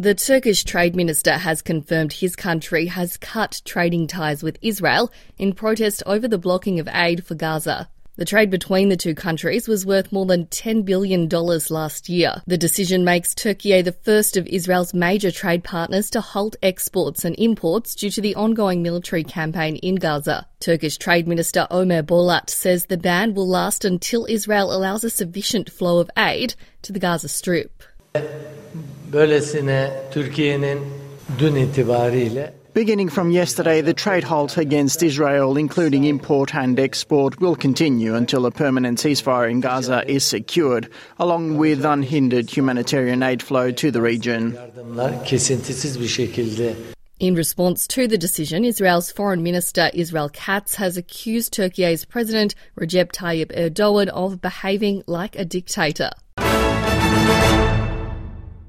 The Turkish Trade Minister has confirmed his country has cut trading ties with Israel in protest over the blocking of aid for Gaza. The trade between the two countries was worth more than $10 billion last year. The decision makes Turkey the first of Israel's major trade partners to halt exports and imports due to the ongoing military campaign in Gaza. Turkish Trade Minister Ömer Bolat says the ban will last until Israel allows a sufficient flow of aid to the Gaza Strip. Beginning from yesterday, the trade halt against Israel, including import and export, will continue until a permanent ceasefire in Gaza is secured, along with unhindered humanitarian aid flow to the region. In response to the decision, Israel's Foreign Minister Israel Katz has accused Turkey's President Recep Tayyip Erdogan of behaving like a dictator.